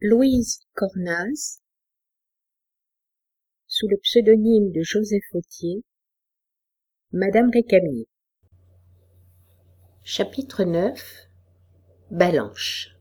Louise Cornaz, sous le pseudonyme de Joseph Autier, Madame Récamier. Chapitre 9. Balanche.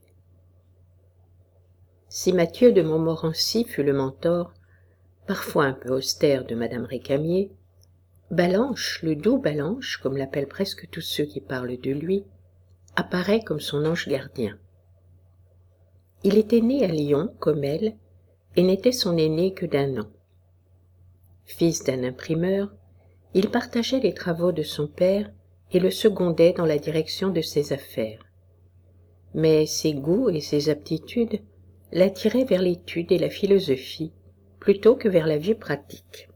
Si Mathieu de Montmorency fut le mentor, parfois un peu austère, de Madame Récamier, Balanche, le doux Balanche, comme l'appellent presque tous ceux qui parlent de lui, apparaît comme son ange gardien. Il était né à Lyon, comme elle, et n'était son aîné que d'1 an. Fils d'un imprimeur, il partageait les travaux de son père et le secondait dans la direction de ses affaires. Mais ses goûts et ses aptitudes l'attiraient vers l'étude et la philosophie, plutôt que vers la vie pratique.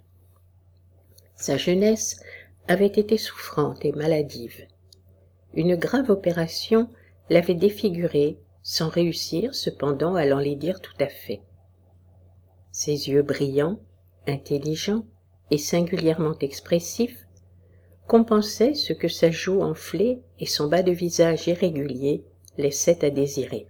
Sa jeunesse avait été souffrante et maladive. Une grave opération l'avait défiguré, sans réussir cependant à l'enlaidir tout à fait. Ses yeux brillants, intelligents et singulièrement expressifs compensaient ce que sa joue enflée et son bas de visage irrégulier laissaient à désirer.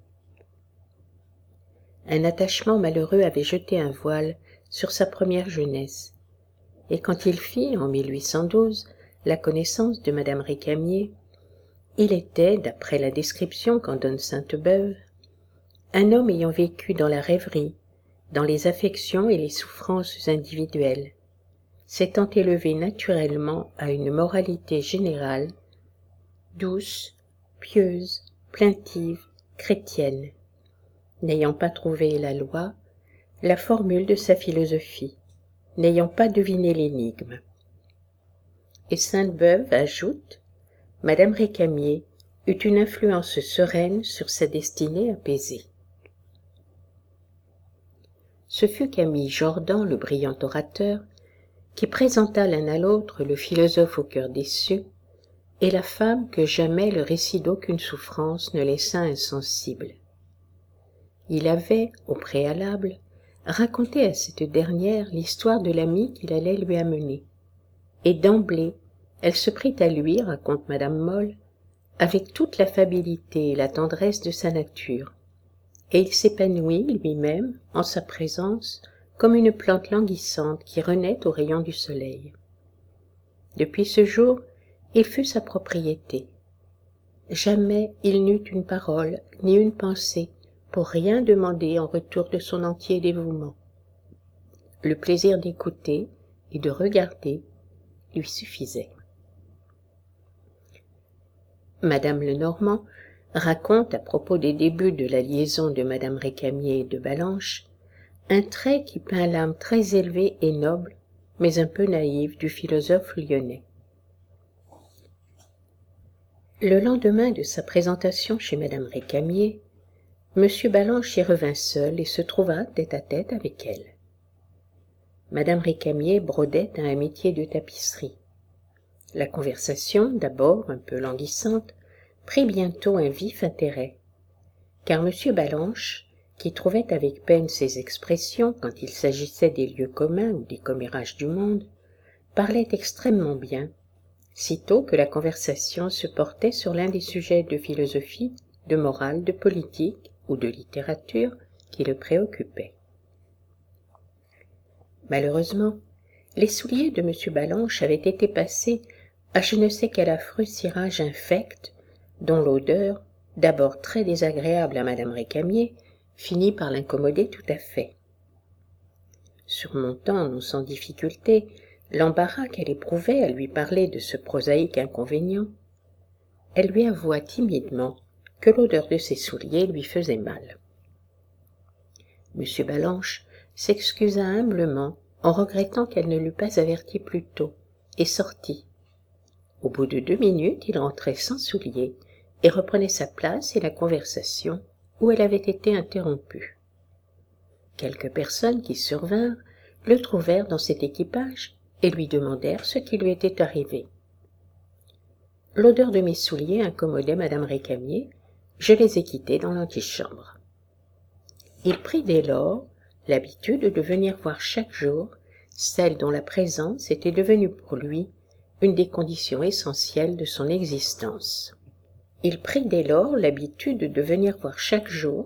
Un attachement malheureux avait jeté un voile sur sa première jeunesse, et quand il fit, en 1812, la connaissance de Madame Récamier, il était, d'après la description qu'en donne Sainte-Beuve, un homme ayant vécu dans la rêverie, dans les affections et les souffrances individuelles, s'étant élevé naturellement à une moralité générale, douce, pieuse, plaintive, chrétienne, n'ayant pas trouvé la loi, la formule de sa philosophie, n'ayant pas deviné l'énigme. Et Sainte-Beuve ajoute: Madame Récamier eut une influence sereine sur sa destinée apaisée. Ce fut Camille Jordan, le brillant orateur, qui présenta l'un à l'autre le philosophe au cœur déçu et la femme que jamais le récit d'aucune souffrance ne laissa insensible. Il avait, au préalable, raconté à cette dernière l'histoire de l'ami qu'il allait lui amener, et d'emblée elle se prit à lui, raconte Madame Moll, avec toute l'affabilité et la tendresse de sa nature, et il s'épanouit lui-même, en sa présence, comme une plante languissante qui renaît aux rayons du soleil. Depuis ce jour, il fut sa propriété. Jamais il n'eut une parole ni une pensée pour rien demander en retour de son entier dévouement. Le plaisir d'écouter et de regarder lui suffisait. Madame Lenormand raconte, à propos des débuts de la liaison de Madame Récamier et de Balanche, un trait qui peint l'âme très élevée et noble, mais un peu naïve, du philosophe lyonnais. Le lendemain de sa présentation chez Madame Récamier, Monsieur Balanche y revint seul et se trouva tête-à-tête avec elle. Madame Récamier brodait à un métier de tapisserie. La conversation, d'abord un peu languissante, prit bientôt un vif intérêt, car Monsieur Balanche, qui trouvait avec peine ses expressions quand il s'agissait des lieux communs ou des commérages du monde, parlait extrêmement bien, sitôt que la conversation se portait sur l'un des sujets de philosophie, de morale, de politique ou de littérature qui le préoccupaient. Malheureusement, les souliers de M. Balanche avaient été passés à je ne sais quel affreux cirage infect, dont l'odeur, d'abord très désagréable à Madame Récamier, finit par l'incommoder tout à fait. Surmontant, non sans difficulté, l'embarras qu'elle éprouvait à lui parler de ce prosaïque inconvénient, elle lui avoua timidement que l'odeur de ses souliers lui faisait mal. M. Balanche s'excusa humblement en regrettant qu'elle ne l'eût pas averti plus tôt, et sortit. Au bout de 2 minutes, il rentrait sans souliers et reprenait sa place et la conversation où elle avait été interrompue. Quelques personnes qui survinrent le trouvèrent dans cet équipage et lui demandèrent ce qui lui était arrivé. L'odeur de mes souliers incommodait Madame Récamier, je les ai quittés dans l'antichambre. Il prit dès lors l'habitude de venir voir chaque jour celle dont la présence était devenue pour lui une des conditions essentielles de son existence. Il prit dès lors l'habitude de venir voir chaque jour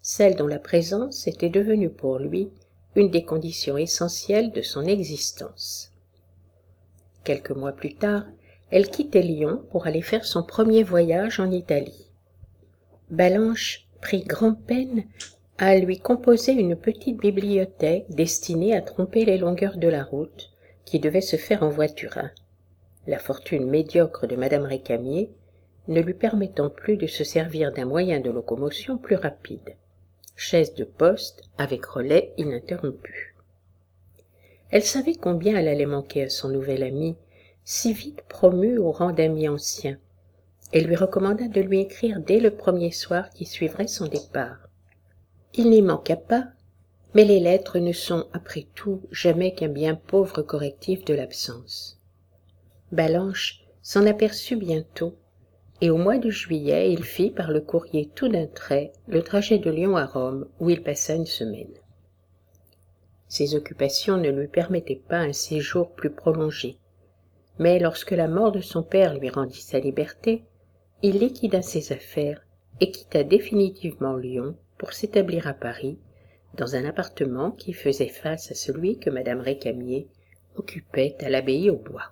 celle dont la présence était devenue pour lui une des conditions essentielles de son existence. Quelques mois plus tard, elle quittait Lyon pour aller faire son premier voyage en Italie. Ballanche prit grand-peine à lui composer une petite bibliothèque destinée à tromper les longueurs de la route, qui devait se faire en voiturin, la fortune médiocre de madame Récamier ne lui permettant plus de se servir d'un moyen de locomotion plus rapide, chaise de poste avec relais ininterrompu. Elle savait combien elle allait manquer à son nouvel ami, si vite promu au rang d'ami ancien, et lui recommanda de lui écrire dès le premier soir qui suivrait son départ. Il n'y manqua pas, mais les lettres ne sont, après tout, jamais qu'un bien pauvre correctif de l'absence. Ballanche s'en aperçut bientôt, et au mois de juillet, il fit par le courrier tout d'un trait le trajet de Lyon à Rome, où il passa une semaine. Ses occupations ne lui permettaient pas un séjour plus prolongé, mais lorsque la mort de son père lui rendit sa liberté, il liquida ses affaires et quitta définitivement Lyon pour s'établir à Paris, dans un appartement qui faisait face à celui que madame Récamier occupait à l'abbaye aux Bois.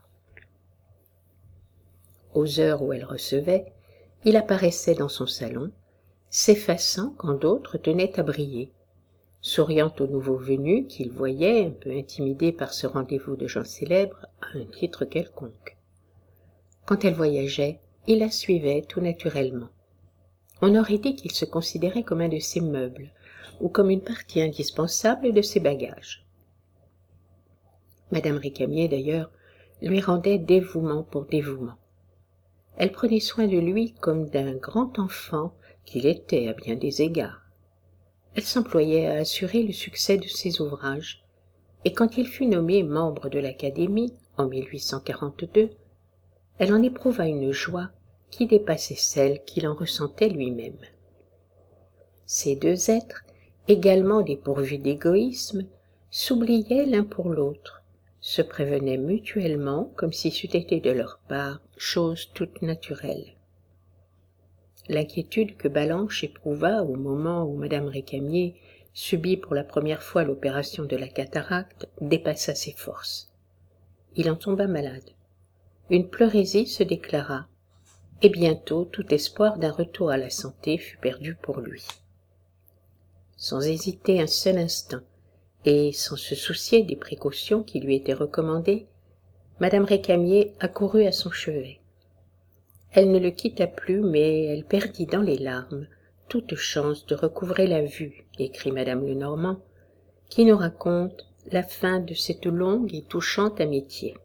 Aux heures où elle recevait, il apparaissait dans son salon, s'effaçant quand d'autres tenaient à briller, souriant aux nouveaux venus qu'il voyait, un peu intimidés par ce rendez-vous de gens célèbres, à un titre quelconque. Quand elle voyageait, il la suivait tout naturellement. On aurait dit qu'il se considérait comme un de ses meubles, ou comme une partie indispensable de ses bagages. Madame Récamier, d'ailleurs, lui rendait dévouement pour dévouement. Elle prenait soin de lui comme d'un grand enfant qu'il était à bien des égards. Elle s'employait à assurer le succès de ses ouvrages, et quand il fut nommé membre de l'Académie, en 1842, elle en éprouva une joie qui dépassait celle qu'il en ressentait lui-même. Ces deux êtres, également dépourvus d'égoïsme, s'oubliaient l'un pour l'autre, se prévenaient mutuellement comme si c'eût été de leur part chose toute naturelle. L'inquiétude que Ballanche éprouva au moment où madame Récamier subit pour la première fois l'opération de la cataracte dépassa ses forces. Il en tomba malade. Une pleurésie se déclara, et bientôt tout espoir d'un retour à la santé fut perdu pour lui. Sans hésiter un seul instant, et sans se soucier des précautions qui lui étaient recommandées, madame Récamier accourut à son chevet. Elle ne le quitta plus, mais elle perdit dans les larmes toute chance de recouvrer la vue, écrit madame Lenormand, qui nous raconte la fin de cette longue et touchante amitié.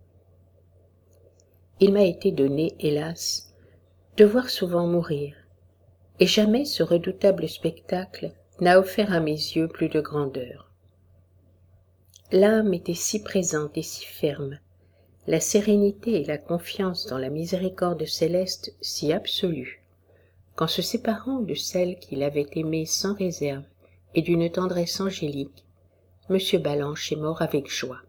Il m'a été donné, hélas, de voir souvent mourir, et jamais ce redoutable spectacle n'a offert à mes yeux plus de grandeur. L'âme était si présente et si ferme, la sérénité et la confiance dans la miséricorde céleste si absolue, qu'en se séparant de celle qu'il avait aimée sans réserve et d'une tendresse angélique, M. Ballanche est mort avec joie.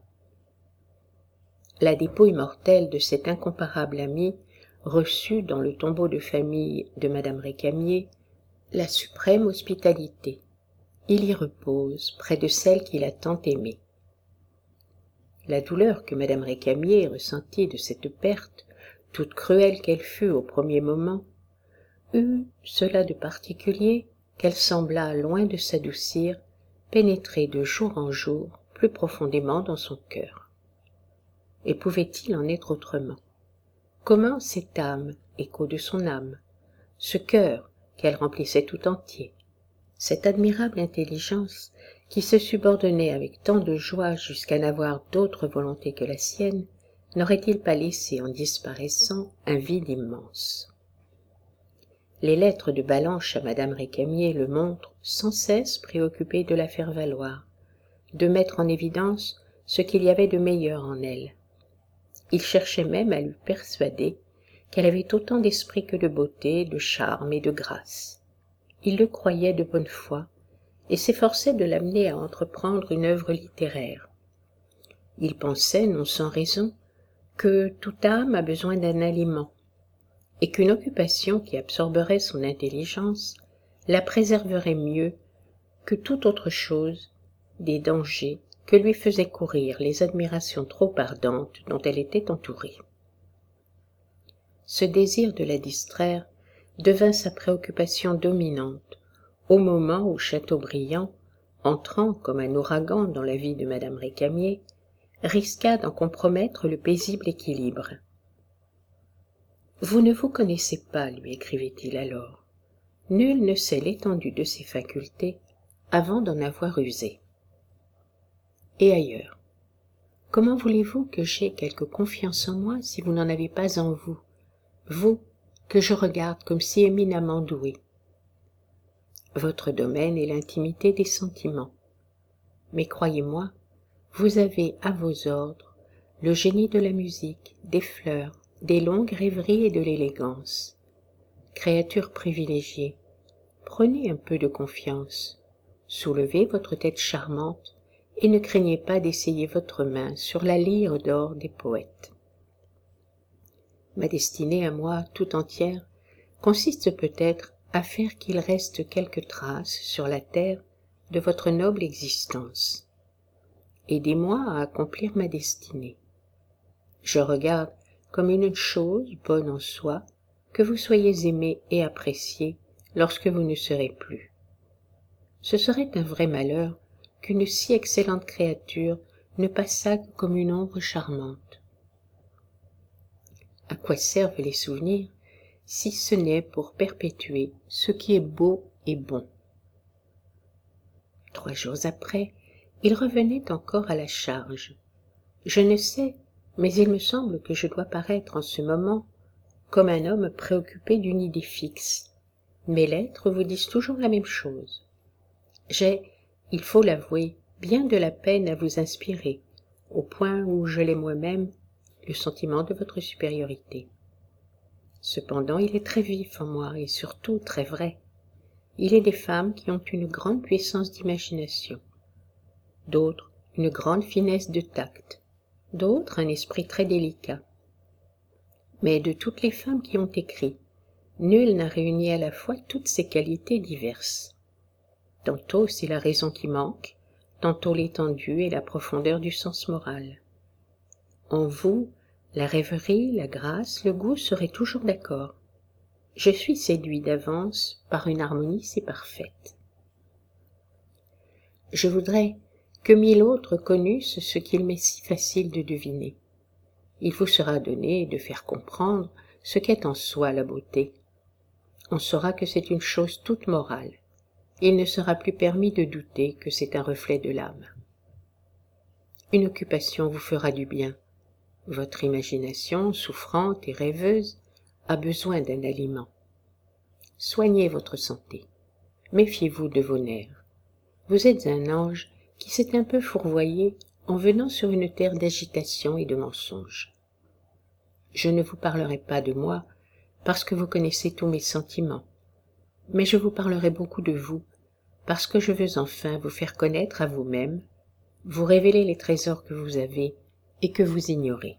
La dépouille mortelle de cet incomparable ami reçut dans le tombeau de famille de madame Récamier la suprême hospitalité. Il y repose près de celle qu'il a tant aimée. La douleur que madame Récamier ressentit de cette perte, toute cruelle qu'elle fût au premier moment, eut cela de particulier qu'elle sembla, loin de s'adoucir, pénétrer de jour en jour plus profondément dans son cœur. Et pouvait-il en être autrement? Comment cette âme, écho de son âme, ce cœur qu'elle remplissait tout entier, cette admirable intelligence qui se subordonnait avec tant de joie jusqu'à n'avoir d'autre volonté que la sienne, n'aurait-il pas laissé en disparaissant un vide immense? Les lettres de Ballanche à madame Récamier le montrent sans cesse préoccupé de la faire valoir, de mettre en évidence ce qu'il y avait de meilleur en elle. Il cherchait même à lui persuader qu'elle avait autant d'esprit que de beauté, de charme et de grâce. Il le croyait de bonne foi, et s'efforçait de l'amener à entreprendre une œuvre littéraire. Il pensait, non sans raison, que toute âme a besoin d'un aliment, et qu'une occupation qui absorberait son intelligence la préserverait mieux que toute autre chose des dangers que lui faisaient courir les admirations trop ardentes dont elle était entourée. Ce désir de la distraire devint sa préoccupation dominante au moment où Chateaubriand, entrant comme un ouragan dans la vie de madame Récamier, risqua d'en compromettre le paisible équilibre. « Vous ne vous connaissez pas, lui écrivait-il alors. Nul ne sait l'étendue de ses facultés avant d'en avoir usé. » Et ailleurs. « Comment voulez-vous que j'aie quelque confiance en moi si vous n'en avez pas en vous, vous que je regarde comme si éminemment doué? Votre domaine est l'intimité des sentiments. Mais croyez-moi, vous avez à vos ordres le génie de la musique, des fleurs, des longues rêveries et de l'élégance. Créature privilégiée, prenez un peu de confiance, soulevez votre tête charmante et ne craignez pas d'essayer votre main sur la lyre d'or des poètes. Ma destinée à moi tout entière consiste peut-être à faire qu'il reste quelques traces sur la terre de votre noble existence. Aidez-moi à accomplir ma destinée. Je regarde comme une chose bonne en soi que vous soyez aimé et apprécié lorsque vous ne serez plus. Ce serait un vrai malheur qu'une si excellente créature ne passât comme une ombre charmante. À quoi servent les souvenirs si ce n'est pour perpétuer ce qui est beau et bon? 3 jours après, il revenait encore à la charge. Je ne sais, mais il me semble que je dois paraître en ce moment comme un homme préoccupé d'une idée fixe. Mes lettres vous disent toujours la même chose. J'ai, il faut l'avouer, bien de la peine à vous inspirer, au point où je l'ai moi-même, le sentiment de votre supériorité. Cependant, il est très vif en moi et surtout très vrai. Il est des femmes qui ont une grande puissance d'imagination, d'autres une grande finesse de tact, d'autres un esprit très délicat. Mais de toutes les femmes qui ont écrit, nulle n'a réuni à la fois toutes ces qualités diverses. Tantôt c'est la raison qui manque, tantôt l'étendue et la profondeur du sens moral. En vous, la rêverie, la grâce, le goût seraient toujours d'accord. Je suis séduit d'avance par une harmonie si parfaite. Je voudrais que 1000 autres connussent ce qu'il m'est si facile de deviner. Il vous sera donné de faire comprendre ce qu'est en soi la beauté. On saura que c'est une chose toute morale. Il ne sera plus permis de douter que c'est un reflet de l'âme. Une occupation vous fera du bien. Votre imagination, souffrante et rêveuse, a besoin d'un aliment. Soignez votre santé. Méfiez-vous de vos nerfs. Vous êtes un ange qui s'est un peu fourvoyé en venant sur une terre d'agitation et de mensonges. Je ne vous parlerai pas de moi, parce que vous connaissez tous mes sentiments, mais je vous parlerai beaucoup de vous, parce que je veux enfin vous faire connaître à vous-même, vous révéler les trésors que vous avez et que vous ignorez.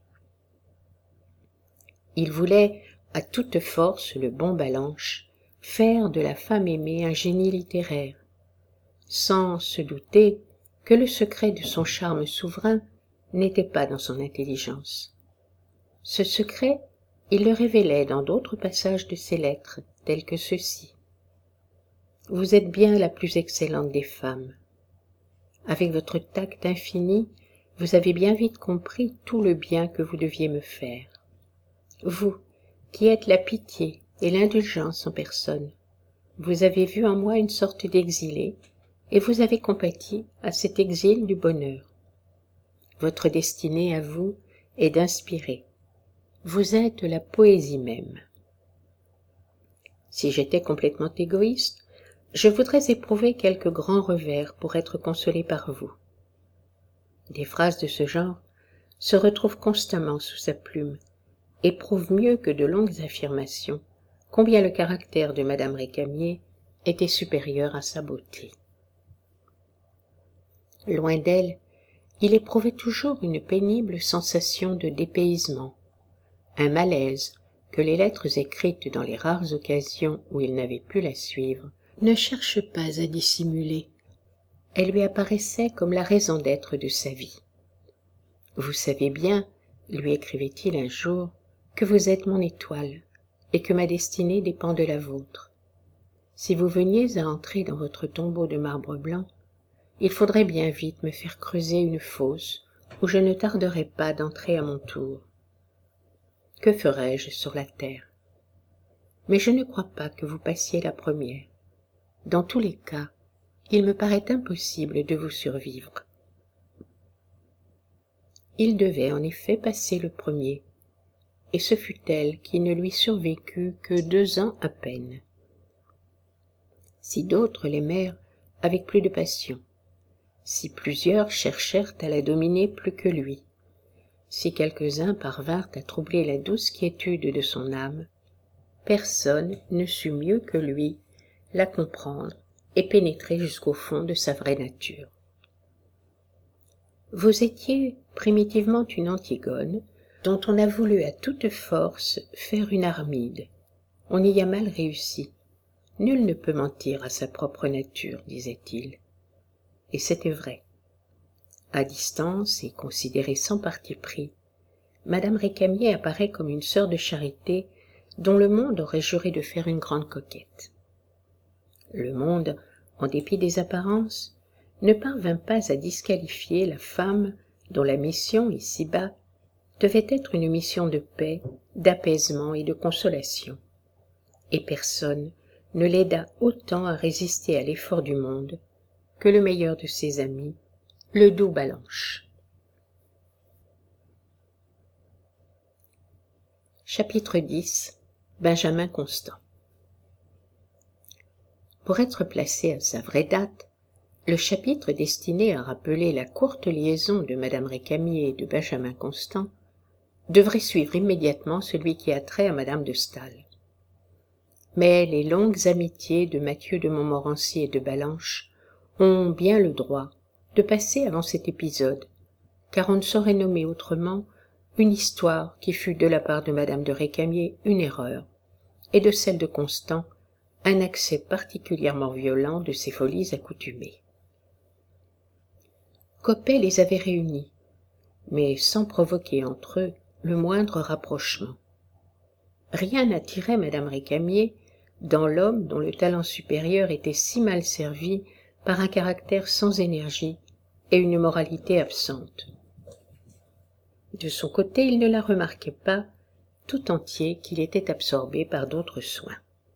Il voulait, à toute force, le bon Balanche, faire de la femme aimée un génie littéraire, sans se douter que le secret de son charme souverain n'était pas dans son intelligence. Ce secret, il le révélait dans d'autres passages de ses lettres, tels que ceux-ci. Vous êtes bien la plus excellente des femmes. Avec votre tact infini, vous avez bien vite compris tout le bien que vous deviez me faire. Vous, qui êtes la pitié et l'indulgence en personne, vous avez vu en moi une sorte d'exilé, et vous avez compati à cet exil du bonheur. Votre destinée à vous est d'inspirer. Vous êtes la poésie même. Si j'étais complètement égoïste, je voudrais éprouver quelques grands revers pour être consolé par vous. Des phrases de ce genre se retrouvent constamment sous sa plume et prouvent mieux que de longues affirmations combien le caractère de madame Récamier était supérieur à sa beauté. Loin d'elle, il éprouvait toujours une pénible sensation de dépaysement, un malaise que les lettres écrites dans les rares occasions où il n'avait pu la suivre ne cherche pas à dissimuler. Elle lui apparaissait comme la raison d'être de sa vie. « Vous savez bien, lui écrivait-il un jour, que vous êtes mon étoile, et que ma destinée dépend de la vôtre. Si vous veniez à entrer dans votre tombeau de marbre blanc, il faudrait bien vite me faire creuser une fosse où je ne tarderais pas d'entrer à mon tour. Que ferais-je sur la terre? Mais je ne crois pas que vous passiez la première. Dans tous les cas, il me paraît impossible de vous survivre. » Il devait en effet passer le premier, et ce fut elle qui ne lui survécut que 2 ans à peine. Si d'autres l'aimèrent avec plus de passion, si plusieurs cherchèrent à la dominer plus que lui, si quelques-uns parvinrent à troubler la douce quiétude de son âme, personne ne sut mieux que lui la comprendre et pénétrer jusqu'au fond de sa vraie nature. Vous étiez primitivement une Antigone, dont on a voulu à toute force faire une Armide. On y a mal réussi. Nul ne peut mentir à sa propre nature, disait-il. Et c'était vrai. À distance et considérée sans parti pris, Madame Récamier apparaît comme une sœur de charité dont le monde aurait juré de faire une grande coquette. Le monde, en dépit des apparences, ne parvint pas à disqualifier la femme dont la mission, ici-bas, devait être une mission de paix, d'apaisement et de consolation. Et personne ne l'aida autant à résister à l'effort du monde que le meilleur de ses amis, le doux Balanche. Chapitre 10. Benjamin Constant. Pour être placé à sa vraie date, le chapitre destiné à rappeler la courte liaison de Madame Récamier et de Benjamin Constant devrait suivre immédiatement celui qui a trait à Madame de Staël. Mais les longues amitiés de Mathieu de Montmorency et de Balanche ont bien le droit de passer avant cet épisode, car on ne saurait nommer autrement une histoire qui fut de la part de Madame de Récamier une erreur, et de celle de Constant un accès particulièrement violent de ses folies accoutumées. Coppet les avait réunis, mais sans provoquer entre eux le moindre rapprochement. Rien n'attirait Madame Récamier dans l'homme dont le talent supérieur était si mal servi par un caractère sans énergie et une moralité absente. De son côté, il ne la remarquait pas tout entier qu'il était absorbé par d'autres soins.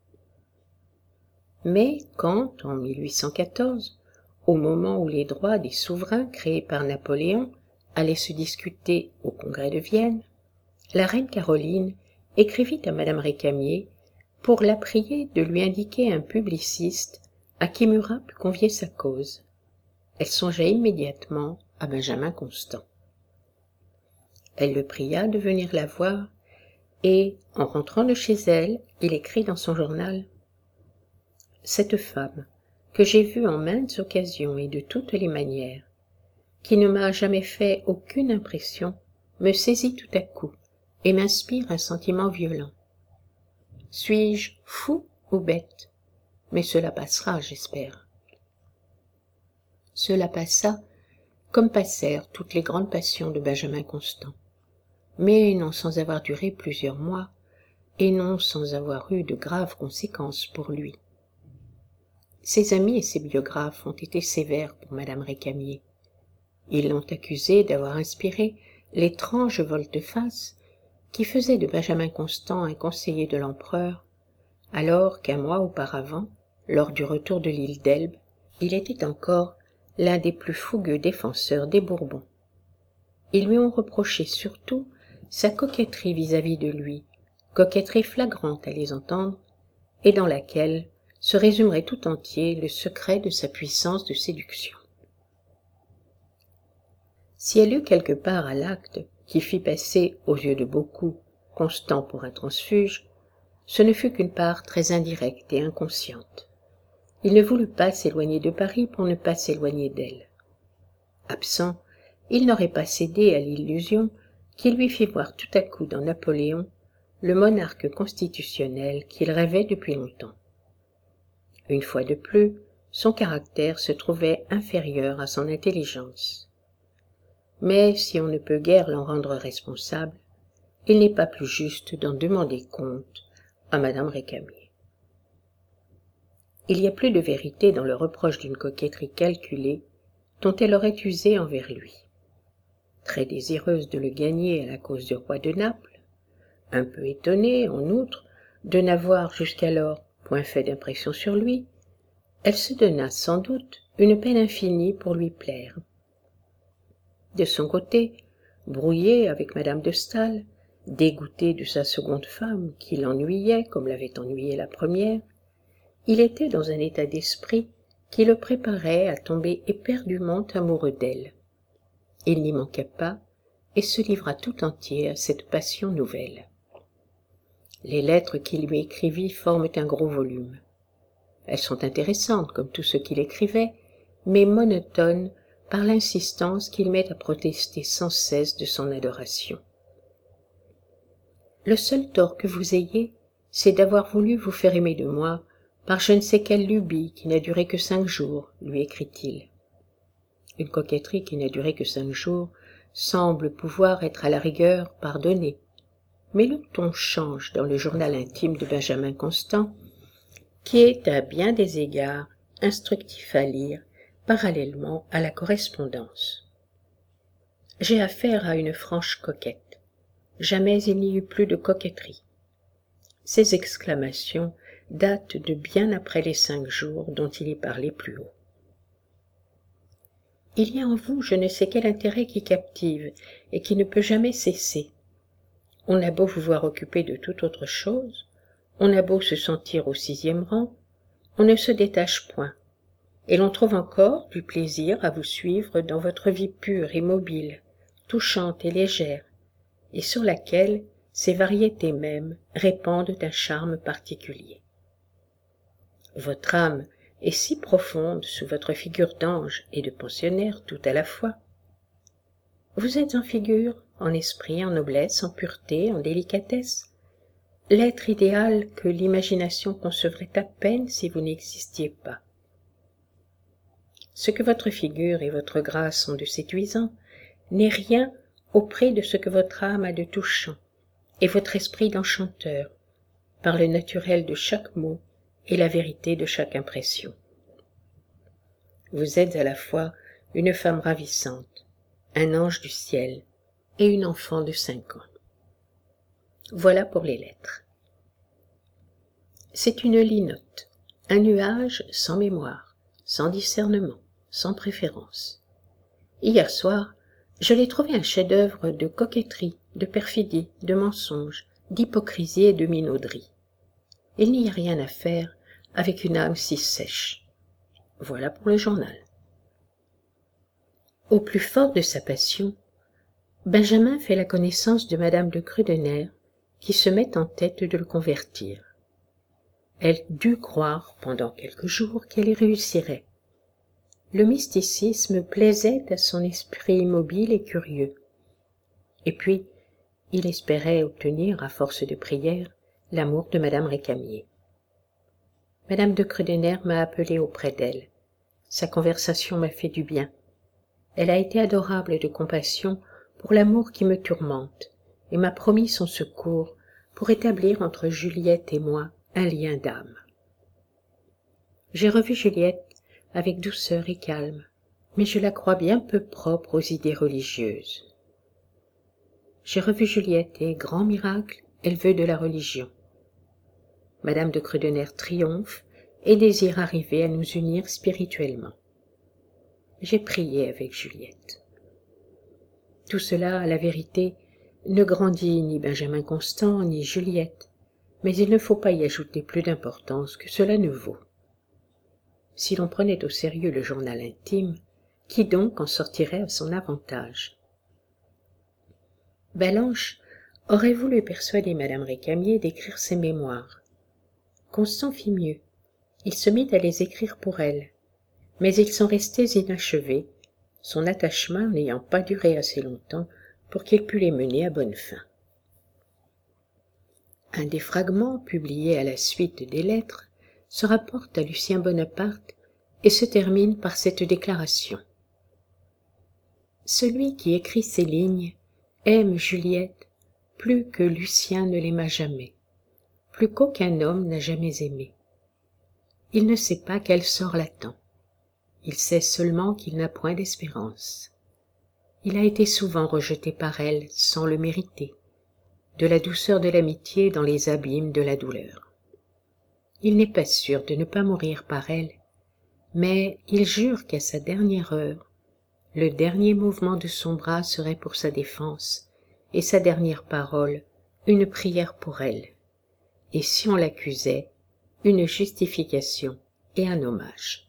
Mais quand, en 1814, au moment où les droits des souverains créés par Napoléon allaient se discuter au Congrès de Vienne, la reine Caroline écrivit à Madame Récamier pour la prier de lui indiquer un publiciste à qui Murat pût confier sa cause. Elle songeait immédiatement à Benjamin Constant. Elle le pria de venir la voir, et, en rentrant de chez elle, il écrit dans son journal: « Cette femme, que j'ai vue en maintes occasions et de toutes les manières, qui ne m'a jamais fait aucune impression, me saisit tout à coup et m'inspire un sentiment violent. Suis-je fou ou bête? Mais cela passera, j'espère. » Cela passa, comme passèrent toutes les grandes passions de Benjamin Constant, mais non sans avoir duré plusieurs mois, et non sans avoir eu de graves conséquences pour lui. Ses amis et ses biographes ont été sévères pour Madame Récamier. Ils l'ont accusée d'avoir inspiré l'étrange volte-face qui faisait de Benjamin Constant un conseiller de l'empereur, alors qu'un mois auparavant, lors du retour de l'île d'Elbe, il était encore l'un des plus fougueux défenseurs des Bourbons. Ils lui ont reproché surtout sa coquetterie vis-à-vis de lui, coquetterie flagrante à les entendre, et dans laquelle se résumerait tout entier le secret de sa puissance de séduction. Si elle eut quelque part à l'acte qui fit passer, aux yeux de beaucoup, Constant pour un transfuge, ce ne fut qu'une part très indirecte et inconsciente. Il ne voulut pas s'éloigner de Paris pour ne pas s'éloigner d'elle. Absent, il n'aurait pas cédé à l'illusion qui lui fit voir tout à coup dans Napoléon le monarque constitutionnel qu'il rêvait depuis longtemps. Une fois de plus, son caractère se trouvait inférieur à son intelligence. Mais si on ne peut guère l'en rendre responsable, il n'est pas plus juste d'en demander compte à madame Récamier. Il y a plus de vérité dans le reproche d'une coquetterie calculée dont elle aurait usé envers lui. Très désireuse de le gagner à la cause du roi de Naples, un peu étonnée, en outre, de n'avoir jusqu'alors point fait d'impression sur lui, elle se donna sans doute une peine infinie pour lui plaire. De son côté, brouillé avec madame de Staël, dégoûté de sa seconde femme qui l'ennuyait comme l'avait ennuyé la première, il était dans un état d'esprit qui le préparait à tomber éperdument amoureux d'elle. Il n'y manqua pas et se livra tout entier à cette passion nouvelle. Les lettres qu'il lui écrivit forment un gros volume. Elles sont intéressantes comme tout ce qu'il écrivait, mais monotones par l'insistance qu'il met à protester sans cesse de son adoration. Le seul tort que vous ayez, c'est d'avoir voulu vous faire aimer de moi par je ne sais quelle lubie qui n'a duré que 5 jours, lui écrit-il. Une coquetterie qui n'a duré que 5 jours semble pouvoir être à la rigueur pardonnée. Mais le ton change dans le journal intime de Benjamin Constant, qui est à bien des égards instructif à lire parallèlement à la correspondance. J'ai affaire à une franche coquette. Jamais il n'y eut plus de coquetterie. Ces exclamations datent de bien après les 5 jours dont il y parlait plus haut. Il y a en vous je ne sais quel intérêt qui captive et qui ne peut jamais cesser. On a beau vous voir occupé de toute autre chose, on a beau se sentir au 6e rang, on ne se détache point, et l'on trouve encore du plaisir à vous suivre dans votre vie pure et mobile, touchante et légère, et sur laquelle ces variétés mêmes répandent un charme particulier. Votre âme est si profonde sous votre figure d'ange et de pensionnaire tout à la fois. Vous êtes en figure, en esprit, en noblesse, en pureté, en délicatesse, l'être idéal que l'imagination concevrait à peine si vous n'existiez pas. Ce que votre figure et votre grâce ont de séduisant n'est rien auprès de ce que votre âme a de touchant, et votre esprit d'enchanteur, par le naturel de chaque mot et la vérité de chaque impression. Vous êtes à la fois une femme ravissante, un ange du ciel et une enfant de 5 ans. Voilà pour les lettres. C'est une linotte, un nuage sans mémoire, sans discernement, sans préférence. Hier soir, je l'ai trouvé un chef-d'œuvre de coquetterie, de perfidie, de mensonge, d'hypocrisie et de minauderie. Il n'y a rien à faire avec une âme si sèche. Voilà pour le journal. Au plus fort de sa passion, Benjamin fait la connaissance de madame de Krudener, qui se met en tête de le convertir. Elle dut croire pendant quelques jours qu'elle y réussirait. Le mysticisme plaisait à son esprit immobile et curieux. Et puis, il espérait obtenir, à force de prières, l'amour de madame Récamier. Madame de Krudener m'a appelé auprès d'elle. Sa conversation m'a fait du bien. Elle a été adorable de compassion pour l'amour qui me tourmente, et m'a promis son secours pour établir entre Juliette et moi un lien d'âme. J'ai revu Juliette avec douceur et calme, mais je la crois bien peu propre aux idées religieuses. J'ai revu Juliette et, grand miracle, elle veut de la religion. Madame de Krudener triomphe et désire arriver à nous unir spirituellement. J'ai prié avec Juliette. Tout cela, à la vérité, ne grandit ni Benjamin Constant ni Juliette, mais il ne faut pas y ajouter plus d'importance que cela ne vaut. Si l'on prenait au sérieux le journal intime, qui donc en sortirait à son avantage? Balanche aurait voulu persuader madame Récamier d'écrire ses mémoires. Constant fit mieux. Il se mit à les écrire pour elle, mais ils sont restés inachevés, son attachement n'ayant pas duré assez longtemps pour qu'il pût les mener à bonne fin. Un des fragments publiés à la suite des lettres se rapporte à Lucien Bonaparte et se termine par cette déclaration. Celui qui écrit ces lignes aime Juliette plus que Lucien ne l'aima jamais, plus qu'aucun homme n'a jamais aimé. Il ne sait pas quel sort l'attend. Il sait seulement qu'il n'a point d'espérance. Il a été souvent rejeté par elle sans le mériter, de la douceur de l'amitié dans les abîmes de la douleur. Il n'est pas sûr de ne pas mourir par elle, mais il jure qu'à sa dernière heure, le dernier mouvement de son bras serait pour sa défense, et sa dernière parole, une prière pour elle, et si on l'accusait, une justification et un hommage.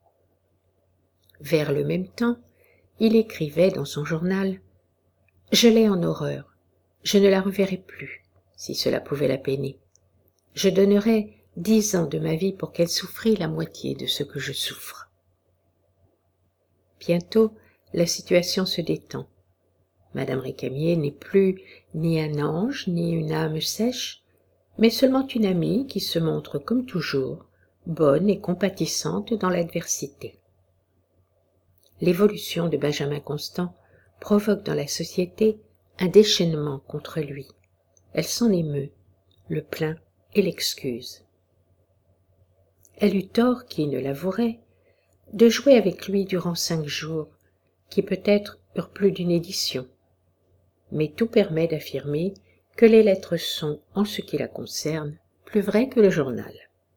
Vers le même temps, il écrivait dans son journal « Je l'ai en horreur, je ne la reverrai plus, si cela pouvait la peiner. Je donnerais 10 ans de ma vie pour qu'elle souffrît la moitié de ce que je souffre. » Bientôt, la situation se détend. Madame Récamier n'est plus ni un ange, ni une âme sèche, mais seulement une amie qui se montre comme toujours, bonne et compatissante dans l'adversité. L'évolution de Benjamin Constant provoque dans la société un déchaînement contre lui. Elle s'en émeut, le plaint et l'excuse. Elle eut tort, qui ne l'avouerait, de jouer avec lui durant 5 jours, qui peut-être eurent plus d'une édition. Mais tout permet d'affirmer que les lettres sont, en ce qui la concerne, plus vraies que le journal.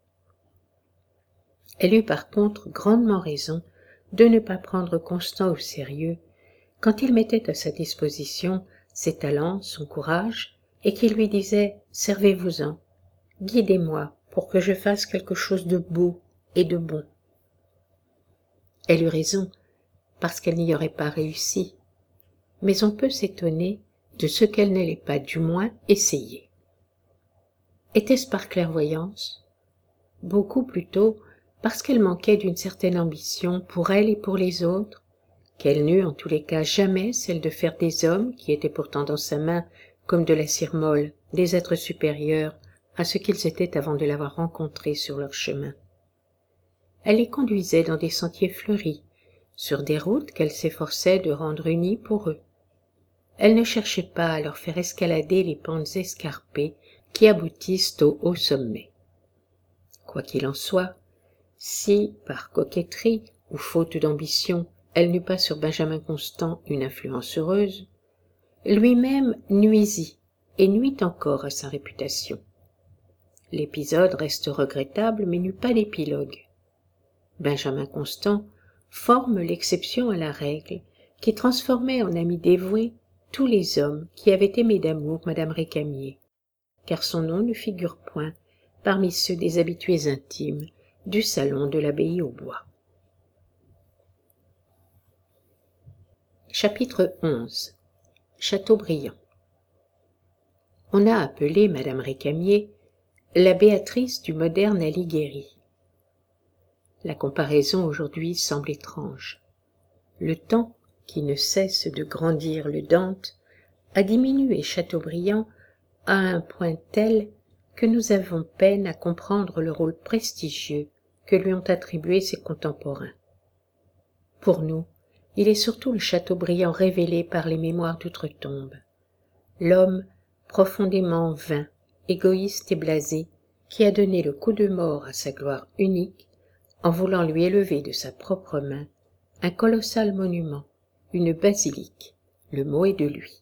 Elle eut par contre grandement raison de ne pas prendre Constant au sérieux quand il mettait à sa disposition ses talents, son courage, et qu'il lui disait « Servez-vous-en, guidez-moi pour que je fasse quelque chose de beau et de bon. » Elle eut raison, parce qu'elle n'y aurait pas réussi, mais on peut s'étonner de ce qu'elle ne l'ait pas du moins essayé. Était-ce par clairvoyance? Beaucoup plutôt parce qu'elle manquait d'une certaine ambition pour elle et pour les autres, qu'elle n'eut en tous les cas jamais celle de faire des hommes, qui étaient pourtant dans sa main comme de la cire molle, des êtres supérieurs à ce qu'ils étaient avant de l'avoir rencontré sur leur chemin. Elle les conduisait dans des sentiers fleuris, sur des routes qu'elle s'efforçait de rendre unies pour eux. Elle ne cherchait pas à leur faire escalader les pentes escarpées qui aboutissent au haut sommet. Quoi qu'il en soit, si, par coquetterie ou faute d'ambition, elle n'eut pas sur Benjamin Constant une influence heureuse, lui-même nuisit et nuit encore à sa réputation. L'épisode reste regrettable mais n'eut pas d'épilogue. Benjamin Constant forme l'exception à la règle qui transformait en ami dévoué tous les hommes qui avaient aimé d'amour madame Récamier, car son nom ne figure point parmi ceux des habitués intimes du salon de l'abbaye aux bois. Chapitre 11. Chateaubriand. On a appelé madame Récamier la Béatrice du moderne Alighieri. La comparaison aujourd'hui semble étrange. Le temps, qui ne cesse de grandir le Dante, a diminué Chateaubriand à un point tel que nous avons peine à comprendre le rôle prestigieux que lui ont attribué ses contemporains. Pour nous, il est surtout le Chateaubriand révélé par les mémoires d'outre-tombe, l'homme profondément vain, égoïste et blasé, qui a donné le coup de mort à sa gloire unique en voulant lui élever de sa propre main un colossal monument, une basilique, le mot est de lui.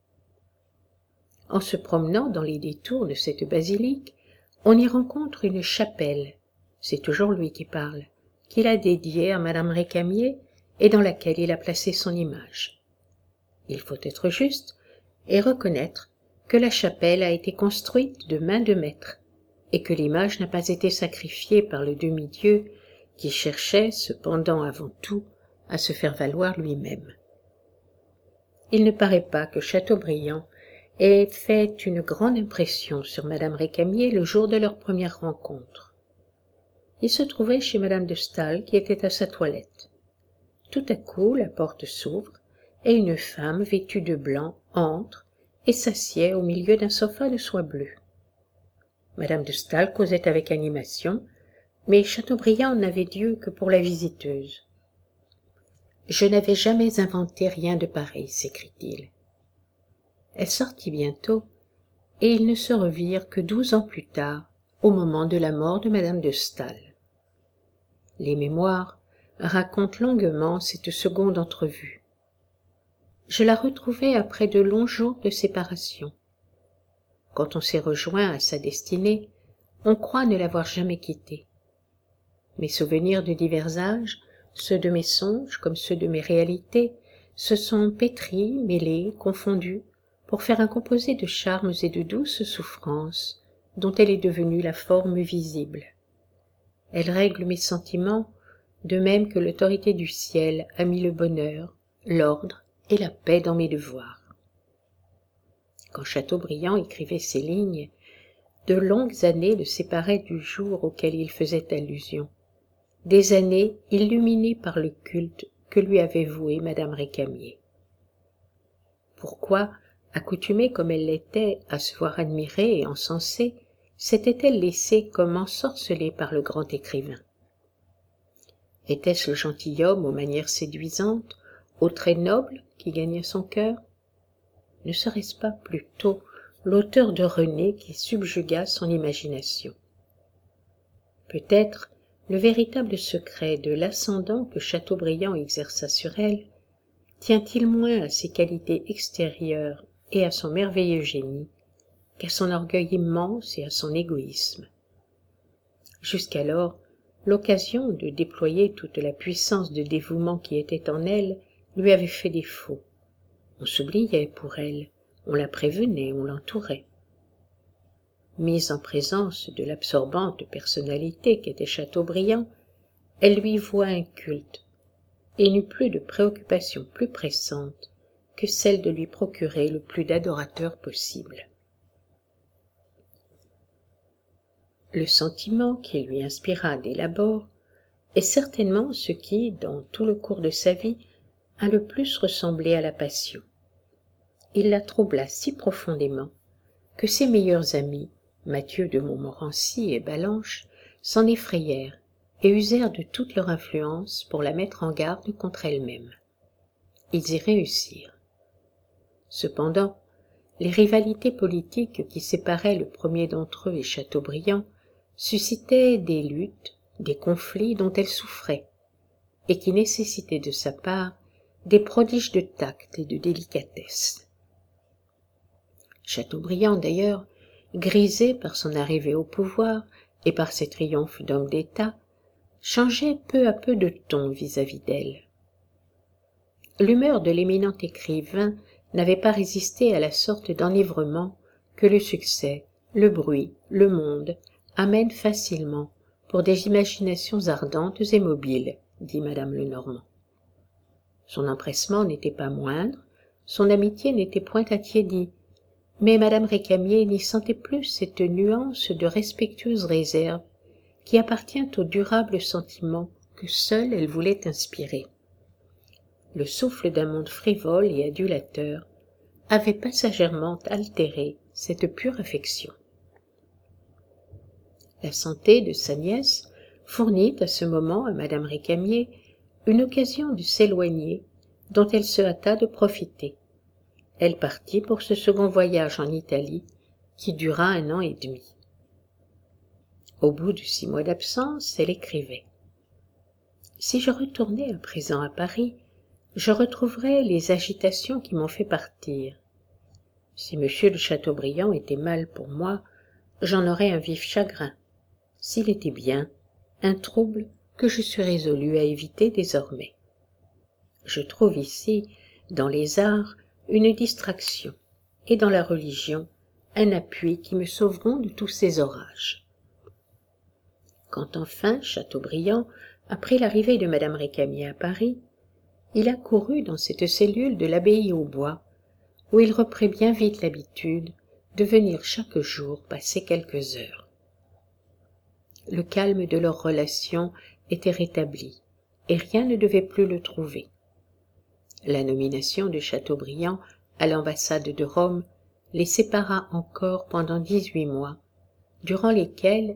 En se promenant dans les détours de cette basilique, on y rencontre une chapelle, c'est toujours lui qui parle, qu'il a dédiée à madame Récamier et dans laquelle il a placé son image. Il faut être juste et reconnaître que la chapelle a été construite de main de maître et que l'image n'a pas été sacrifiée par le demi-dieu qui cherchait, cependant avant tout, à se faire valoir lui-même. Il ne paraît pas que Chateaubriand ait fait une grande impression sur madame Récamier le jour de leur première rencontre. Il se trouvait chez madame de Staël qui était à sa toilette. Tout à coup, la porte s'ouvre et une femme vêtue de blanc entre et s'assied au milieu d'un sofa de soie bleue. Madame de Staël causait avec animation, mais Chateaubriand n'avait Dieu que pour la visiteuse. « Je n'avais jamais inventé rien de pareil, s'écrie-t-il. » Elle sortit bientôt, et ils ne se revirent que 12 ans plus tard, au moment de la mort de madame de Staël. Les mémoires racontent longuement cette seconde entrevue. Je la retrouvai après de longs jours de séparation. Quand on s'est rejoint à sa destinée, on croit ne l'avoir jamais quittée. Mes souvenirs de divers âges, ceux de mes songes comme ceux de mes réalités, se sont pétris, mêlés, confondus, pour faire un composé de charmes et de douces souffrances, dont elle est devenue la forme visible. Elle règle mes sentiments, de même que l'autorité du ciel a mis le bonheur, l'ordre et la paix dans mes devoirs. Quand Chateaubriand écrivait ces lignes, de longues années le séparaient du jour auquel il faisait allusion, des années illuminées par le culte que lui avait voué madame Récamier. Pourquoi, accoutumée comme elle l'était à se voir admirée et encensée, s'était-elle laissée comme ensorcelée par le grand écrivain? Était-ce le gentilhomme aux manières séduisantes, aux traits nobles qui gagnait son cœur? Ne serait-ce pas plutôt l'auteur de René qui subjugua son imagination? Peut-être le véritable secret de l'ascendant que Chateaubriand exerça sur elle tient-il moins à ses qualités extérieures et à son merveilleux génie qu'à son orgueil immense et à son égoïsme. Jusqu'alors, l'occasion de déployer toute la puissance de dévouement qui était en elle lui avait fait défaut. On s'oubliait pour elle, on la prévenait, on l'entourait. Mise en présence de l'absorbante personnalité qu'était Chateaubriand, elle lui voua un culte, et n'eut plus de préoccupation plus pressante que celle de lui procurer le plus d'adorateurs possible. Le sentiment qui lui inspira dès l'abord est certainement ce qui, dans tout le cours de sa vie, a le plus ressemblé à la passion. Il la troubla si profondément que ses meilleurs amis, Mathieu de Montmorency et Ballanche, s'en effrayèrent et usèrent de toute leur influence pour la mettre en garde contre elle-même. Ils y réussirent. Cependant, les rivalités politiques qui séparaient le premier d'entre eux et Chateaubriand suscitaient des luttes, des conflits dont elle souffrait, et qui nécessitaient de sa part des prodiges de tact et de délicatesse. Chateaubriand, d'ailleurs, grisé par son arrivée au pouvoir et par ses triomphes d'homme d'État, changeait peu à peu de ton vis-à-vis d'elle. L'humeur de l'éminent écrivain n'avait pas résisté à la sorte d'enivrement que le succès, le bruit, le monde amènent facilement pour des imaginations ardentes et mobiles, dit madame Lenormand. Son empressement n'était pas moindre, son amitié n'était point attiédie, mais madame Récamier n'y sentait plus cette nuance de respectueuse réserve qui appartient au durable sentiment que seule elle voulait inspirer. Le souffle d'un monde frivole et adulateur avait passagèrement altéré cette pure affection. La santé de sa nièce fournit à ce moment à madame Récamier une occasion de s'éloigner dont elle se hâta de profiter. Elle partit pour ce second voyage en Italie qui dura 1 an et demi. Au bout de 6 mois d'absence, elle écrivait « Si je retournais à présent à Paris, je retrouverais les agitations qui m'ont fait partir. Si monsieur de Chateaubriand était mal pour moi, j'en aurais un vif chagrin. S'il était bien, un trouble que je suis résolue à éviter désormais. Je trouve ici, dans les arts, une distraction, et dans la religion, un appui qui me sauveront de tous ces orages. » Quand enfin Chateaubriand apprit l'arrivée de madame Récamier à Paris, il accourut dans cette cellule de l'abbaye aux Bois, où il reprit bien vite l'habitude de venir chaque jour passer quelques heures. Le calme de leurs relations était rétabli, et rien ne devait plus le trouver. La nomination de Chateaubriand à l'ambassade de Rome les sépara encore pendant 18 mois, durant lesquels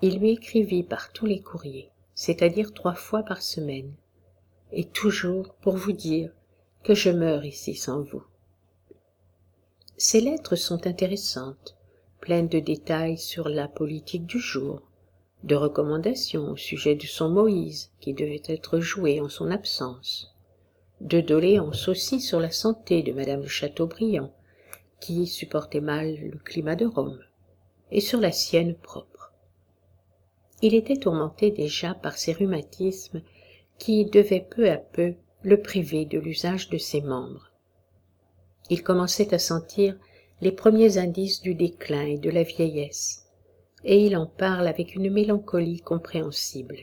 Il lui écrivit par tous les courriers, c'est-à-dire 3 fois par semaine, et toujours pour vous dire que je meurs ici sans vous. Ces lettres sont intéressantes, pleines de détails sur la politique du jour, de recommandations au sujet de son Moïse qui devait être joué en son absence, de doléances aussi sur la santé de madame de Chateaubriand, qui supportait mal le climat de Rome, et sur la sienne propre. Il était tourmenté déjà par ses rhumatismes qui devaient peu à peu le priver de l'usage de ses membres. Il commençait à sentir les premiers indices du déclin et de la vieillesse, et il en parle avec une mélancolie compréhensible.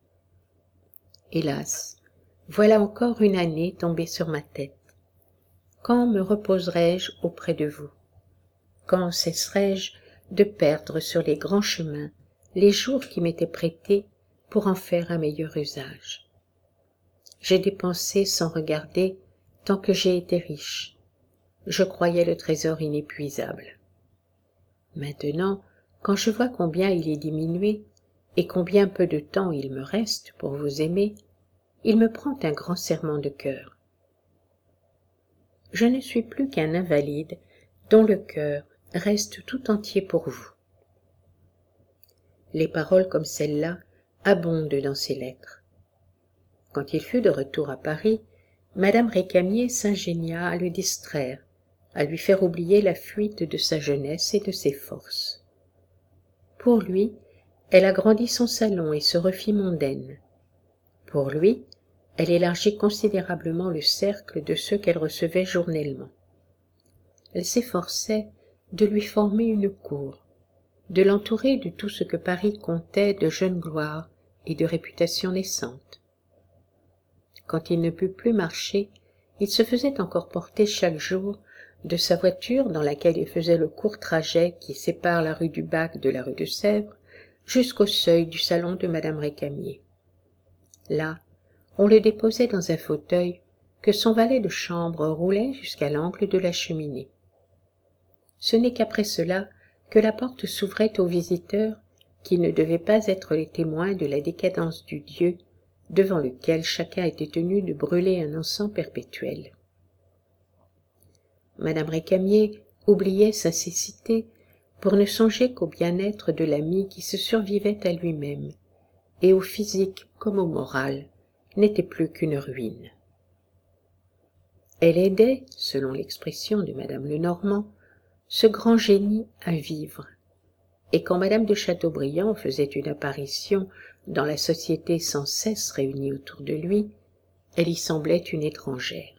Hélas, voilà encore une année tombée sur ma tête. Quand me reposerai-je auprès de vous? Quand cesserai-je de perdre sur les grands chemins les jours qui m'étaient prêtés pour en faire un meilleur usage? J'ai dépensé sans regarder tant que j'ai été riche. Je croyais le trésor inépuisable. Maintenant, quand je vois combien il est diminué et combien peu de temps il me reste pour vous aimer, il me prend un grand serrement de cœur. Je ne suis plus qu'un invalide dont le cœur reste tout entier pour vous. Les paroles comme celle-là abondent dans ces lettres. Quand il fut de retour à Paris, madame Récamier s'ingénia à le distraire, à lui faire oublier la fuite de sa jeunesse et de ses forces. Pour lui, elle agrandit son salon et se refit mondaine. Pour lui, elle élargit considérablement le cercle de ceux qu'elle recevait journellement. Elle s'efforçait de lui former une cour, de l'entourer de tout ce que Paris comptait de jeunes gloires et de réputations naissantes. Quand il ne put plus marcher, il se faisait encore porter chaque jour de sa voiture dans laquelle il faisait le court trajet qui sépare la rue du Bac de la rue de Sèvres jusqu'au seuil du salon de madame Récamier. Là, on le déposait dans un fauteuil que son valet de chambre roulait jusqu'à l'angle de la cheminée. Ce n'est qu'après cela que la porte s'ouvrait aux visiteurs qui ne devaient pas être les témoins de la décadence du Dieu devant lequel chacun était tenu de brûler un encens perpétuel. Madame Récamier oubliait sa cécité pour ne songer qu'au bien-être de l'ami qui se survivait à lui-même, et au physique comme au moral n'était plus qu'une ruine. Elle aidait, selon l'expression de madame Lenormand, ce grand génie à vivre, et quand madame de Chateaubriand faisait une apparition dans la société sans cesse réunie autour de lui, elle y semblait une étrangère.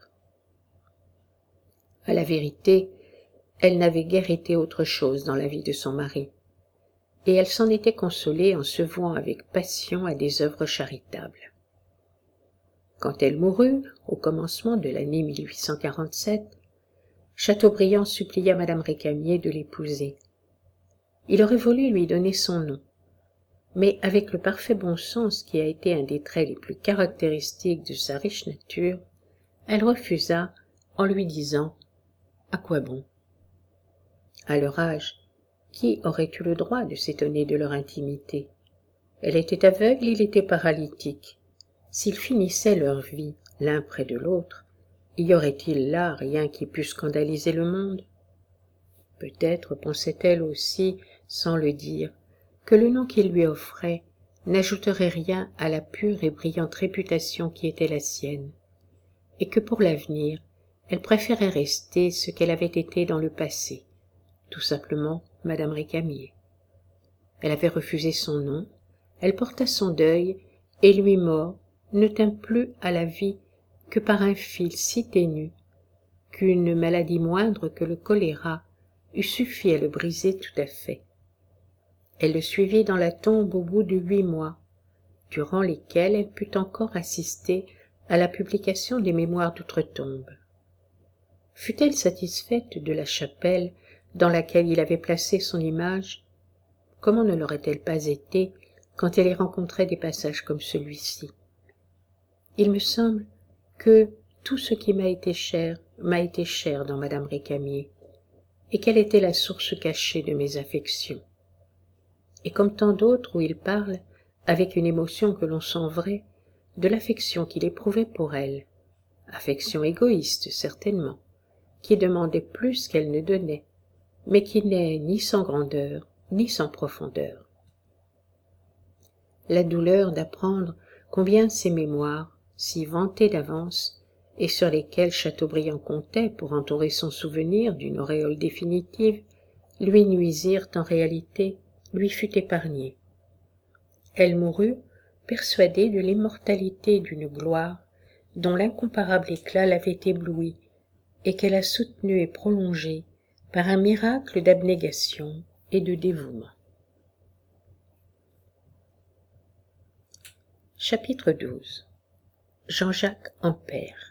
À la vérité, elle n'avait guère été autre chose dans la vie de son mari, et elle s'en était consolée en se vouant avec passion à des œuvres charitables. Quand elle mourut, au commencement de l'année 1847, Chateaubriand supplia madame Récamier de l'épouser. Il aurait voulu lui donner son nom, mais avec le parfait bon sens qui a été un des traits les plus caractéristiques de sa riche nature, elle refusa en lui disant « À quoi bon ?» À leur âge, qui aurait eu le droit de s'étonner de leur intimité? Elle était aveugle, il était paralytique. S'ils finissaient leur vie l'un près de l'autre, y aurait-il là rien qui pût scandaliser le monde? Peut-être pensait-elle aussi, sans le dire, que le nom qu'il lui offrait n'ajouterait rien à la pure et brillante réputation qui était la sienne, et que pour l'avenir, elle préférait rester ce qu'elle avait été dans le passé, tout simplement madame Récamier. Elle avait refusé son nom, elle porta son deuil, et lui mort ne tint plus à la vie que par un fil si ténu qu'une maladie moindre que le choléra eût suffi à le briser tout à fait. Elle le suivit dans la tombe au bout de 8 mois, durant lesquels elle put encore assister à la publication des mémoires d'outre-tombe. Fut-elle satisfaite de la chapelle dans laquelle il avait placé son image? Comment ne l'aurait-elle pas été quand elle y rencontrait des passages comme celui-ci? Il me semble que tout ce qui m'a été cher dans madame Récamier, et qu'elle était la source cachée de mes affections. et comme tant d'autres où il parle, avec une émotion que l'on sent vraie, de l'affection qu'il éprouvait pour elle, affection égoïste certainement, qui demandait plus qu'elle ne donnait, mais qui n'est ni sans grandeur, ni sans profondeur. La douleur d'apprendre combien ces mémoires, si vantées d'avance, et sur lesquelles Chateaubriand comptait pour entourer son souvenir d'une auréole définitive, lui nuisirent en réalité, lui fut épargnée. Elle mourut, persuadée de l'immortalité d'une gloire dont l'incomparable éclat l'avait éblouie et qu'elle a soutenue et prolongée par un miracle d'abnégation et de dévouement. Chapitre 12. Jean-Jacques Ampère.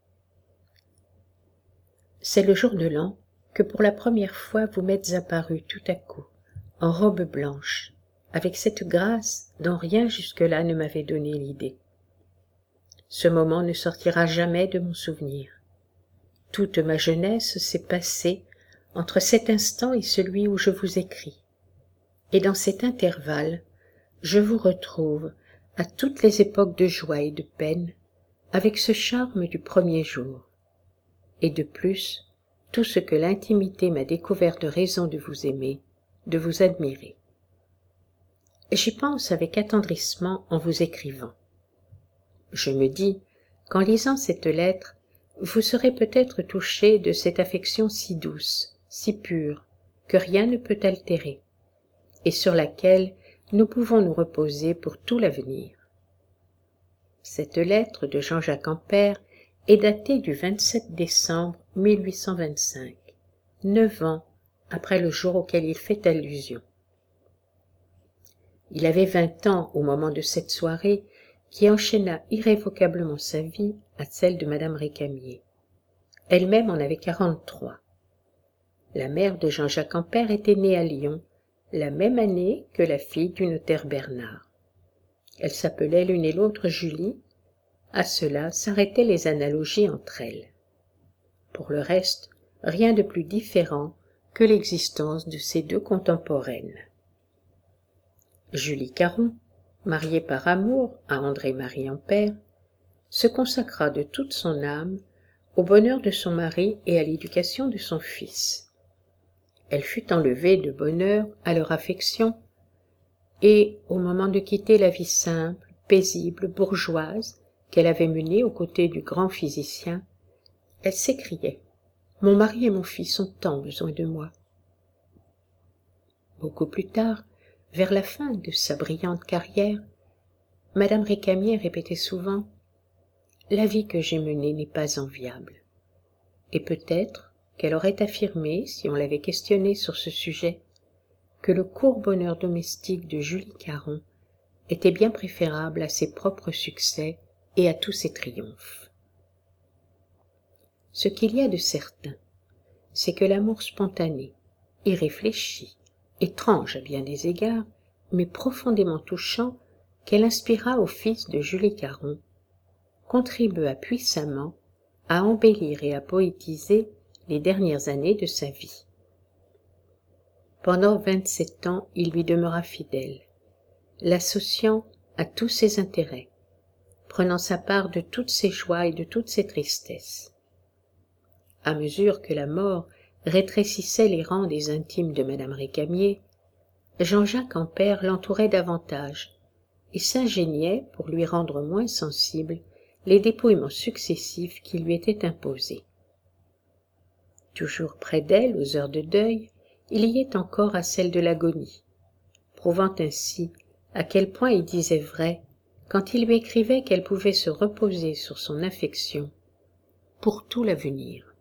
C'est le jour de l'an que pour la première fois vous m'êtes apparu tout à coup, en robe blanche, avec cette grâce dont rien jusque-là ne m'avait donné l'idée. Ce moment ne sortira jamais de mon souvenir. Toute ma jeunesse s'est passée entre cet instant et celui où je vous écris. Et dans cet intervalle, je vous retrouve à toutes les époques de joie et de peine, avec ce charme du premier jour. Et de plus, tout ce que l'intimité m'a découvert de raison de vous aimer, de vous admirer. J'y pense avec attendrissement en vous écrivant. Je me dis qu'en lisant cette lettre, vous serez peut-être touché de cette affection si douce, si pure, que rien ne peut altérer, et sur laquelle nous pouvons nous reposer pour tout l'avenir. Cette lettre de Jean-Jacques Ampère est datée du 27 décembre 1825, 9 ans après le jour auquel il fait allusion. Il avait 20 ans au moment de cette soirée qui enchaîna irrévocablement sa vie à celle de madame Récamier. Elle-même en avait 43. La mère de Jean-Jacques Ampère était née à Lyon, la même année que la fille du notaire Bernard. Elles s'appelaient l'une et l'autre Julie. À cela s'arrêtaient les analogies entre elles. Pour le reste, rien de plus différent que l'existence de ces deux contemporaines. Julie Caron, mariée par amour à André-Marie Ampère, se consacra de toute son âme au bonheur de son mari et à l'éducation de son fils. Elle fut enlevée de bonne heure à leur affection, et, au moment de quitter la vie simple, paisible, bourgeoise, qu'elle avait menée aux côtés du grand physicien, elle s'écriait « Mon mari et mon fils ont tant besoin de moi ». Beaucoup plus tard, vers la fin de sa brillante carrière, madame Récamier répétait souvent « La vie que j'ai menée n'est pas enviable ». Et peut-être qu'elle aurait affirmé, si on l'avait questionnée sur ce sujet, que le court bonheur domestique de Julie Caron était bien préférable à ses propres succès et à tous ses triomphes. Ce qu'il y a de certain, c'est que l'amour spontané, irréfléchi, étrange à bien des égards, mais profondément touchant, qu'elle inspira au fils de Julie Caron, contribua puissamment à embellir et à poétiser les dernières années de sa vie. Pendant 27 ans, il lui demeura fidèle, l'associant à tous ses intérêts, prenant sa part de toutes ses joies et de toutes ses tristesses. À mesure que la mort rétrécissait les rangs des intimes de madame Récamier, Jean-Jacques Ampère l'entourait davantage et s'ingéniait pour lui rendre moins sensible les dépouillements successifs qui lui étaient imposés. Toujours près d'elle aux heures de deuil, il y est encore à celles de l'agonie, prouvant ainsi à quel point il disait vrai quand il lui écrivait qu'elle pouvait se reposer sur son affection pour tout l'avenir.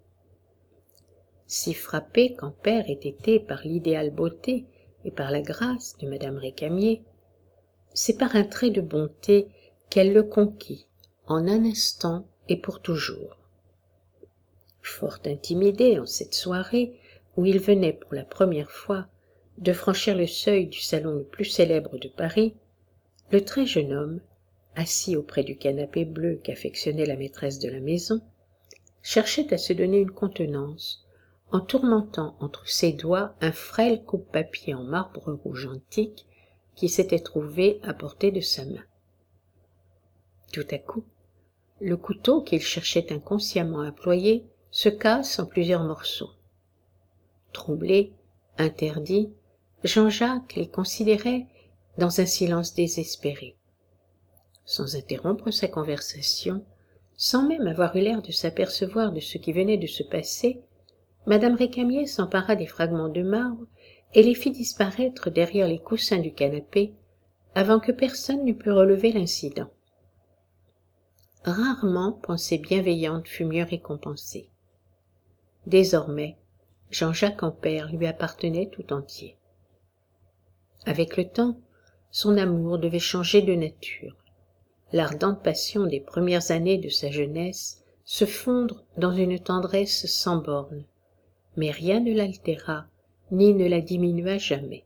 Si frappé qu'Ampère ait été par l'idéale beauté et par la grâce de madame Récamier, c'est par un trait de bonté qu'elle le conquit en un instant et pour toujours. Fort intimidé en cette soirée où il venait pour la première fois de franchir le seuil du salon le plus célèbre de Paris, le très jeune homme, assis auprès du canapé bleu qu'affectionnait la maîtresse de la maison, cherchait à se donner une contenance en tourmentant entre ses doigts un frêle coupe-papier en marbre rouge antique qui s'était trouvé à portée de sa main. Tout à coup, le couteau qu'il cherchait inconsciemment à employer se casse en plusieurs morceaux. Troublé, interdit, Jean-Jacques les considérait dans un silence désespéré. Sans interrompre sa conversation, sans même avoir eu l'air de s'apercevoir de ce qui venait de se passer, madame Récamier s'empara des fragments de marbre et les fit disparaître derrière les coussins du canapé avant que personne n'eût pu relever l'incident. Rarement pensée bienveillante fut mieux récompensée. Désormais, Jean-Jacques Ampère lui appartenait tout entier. Avec le temps, son amour devait changer de nature. L'ardente passion des premières années de sa jeunesse se fondre dans une tendresse sans bornes, mais rien ne l'altéra ni ne la diminua jamais.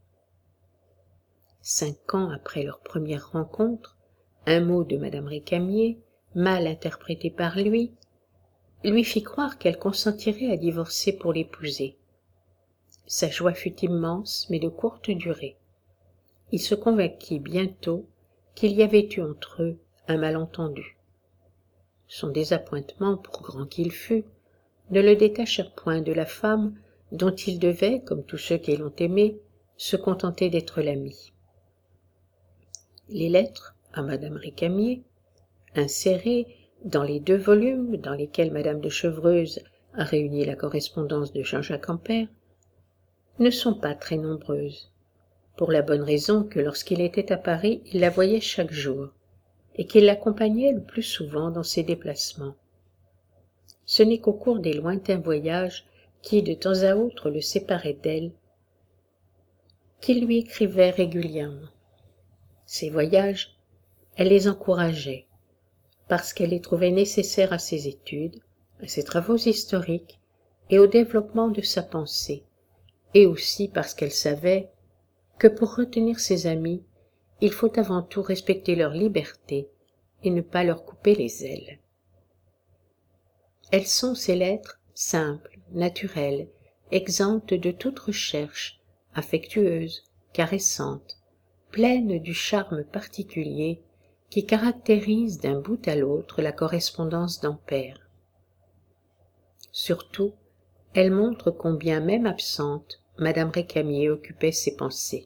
5 ans après leur première rencontre, un mot de madame Récamier, mal interprété par lui fit croire qu'elle consentirait à divorcer pour l'épouser. Sa joie fut immense, mais de courte durée. Il se convainquit bientôt qu'il y avait eu entre eux un malentendu. Son désappointement, pour grand qu'il fût, ne le détacha point de la femme dont il devait, comme tous ceux qui l'ont aimé, se contenter d'être l'ami. Les lettres à madame Récamier, insérées dans les 2 volumes dans lesquels madame de Chevreuse a réuni la correspondance de Jean-Jacques Ampère, ne sont pas très nombreuses, pour la bonne raison que lorsqu'il était à Paris, il la voyait chaque jour, et qu'il l'accompagnait le plus souvent dans ses déplacements. Ce n'est qu'au cours des lointains voyages qui, de temps à autre, le séparaient d'elle, qu'il lui écrivait régulièrement. Ces voyages, elle les encourageait, parce qu'elle les trouvait nécessaires à ses études, à ses travaux historiques et au développement de sa pensée, et aussi parce qu'elle savait que pour retenir ses amis, il faut avant tout respecter leur liberté et ne pas leur couper les ailes. Elles sont, ces lettres, simples, naturelles, exemptes de toute recherche, affectueuses, caressantes, pleines du charme particulier qui caractérise d'un bout à l'autre la correspondance d'Ampère. Surtout, elles montrent combien, même absente, madame Récamier occupait ses pensées.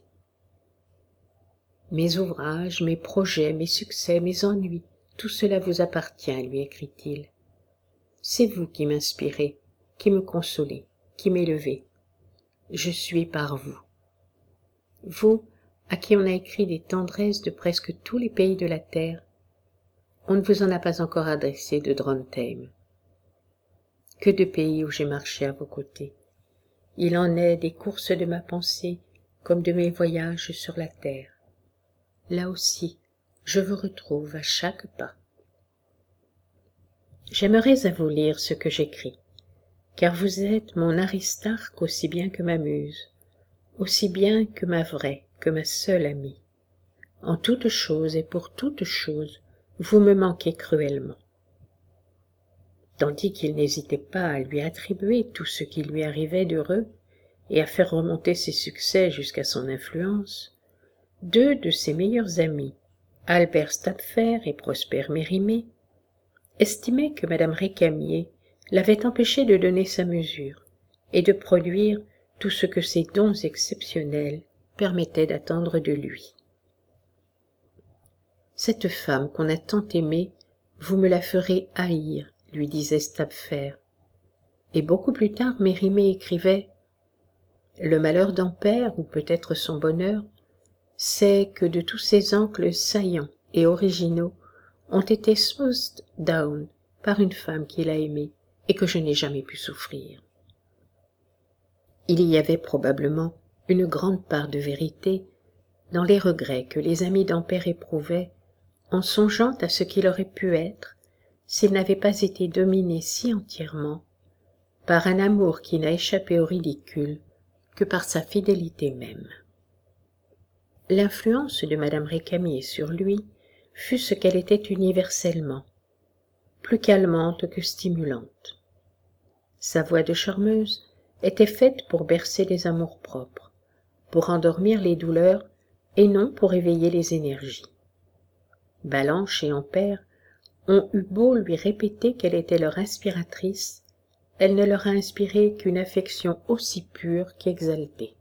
Mes ouvrages, mes projets, mes succès, mes ennuis, tout cela vous appartient, lui écrit-il. C'est vous qui m'inspirez, qui me consolez, qui m'élevez. Je suis par vous. Vous, à qui on a écrit des tendresses de presque tous les pays de la terre, on ne vous en a pas encore adressé de Drontheim. Que de pays où j'ai marché à vos côtés. Il en est des courses de ma pensée comme de mes voyages sur la terre. Là aussi, je vous retrouve à chaque pas. J'aimerais à vous lire ce que j'écris, car vous êtes mon Aristarque aussi bien que ma muse, aussi bien que ma vraie, que ma seule amie. En toute chose et pour toute chose, vous me manquez cruellement. Tandis qu'il n'hésitait pas à lui attribuer tout ce qui lui arrivait d'heureux et à faire remonter ses succès jusqu'à son influence, 2 de ses meilleurs amis, Albert Stapfer et Prosper Mérimée, estimaient que madame Récamier l'avait empêché de donner sa mesure et de produire tout ce que ses dons exceptionnels permettaient d'attendre de lui. Cette femme qu'on a tant aimée, vous me la ferez haïr, lui disait Stapfer. Et beaucoup plus tard, Mérimée écrivait « Le malheur d'Ampère, ou peut-être son bonheur, c'est que de tous ses angles saillants et originaux ont été smoothed down par une femme qu'il a aimée et que je n'ai jamais pu souffrir. » Il y avait probablement une grande part de vérité dans les regrets que les amis d'Ampère éprouvaient en songeant à ce qu'il aurait pu être s'il n'avait pas été dominé si entièrement par un amour qui n'a échappé au ridicule que par sa fidélité même. L'influence de madame Récamier sur lui fut ce qu'elle était universellement, plus calmante que stimulante. Sa voix de charmeuse était faite pour bercer les amours-propres, pour endormir les douleurs et non pour éveiller les énergies. Balanche et Ampère ont eu beau lui répéter qu'elle était leur inspiratrice, elle ne leur a inspiré qu'une affection aussi pure qu'exaltée.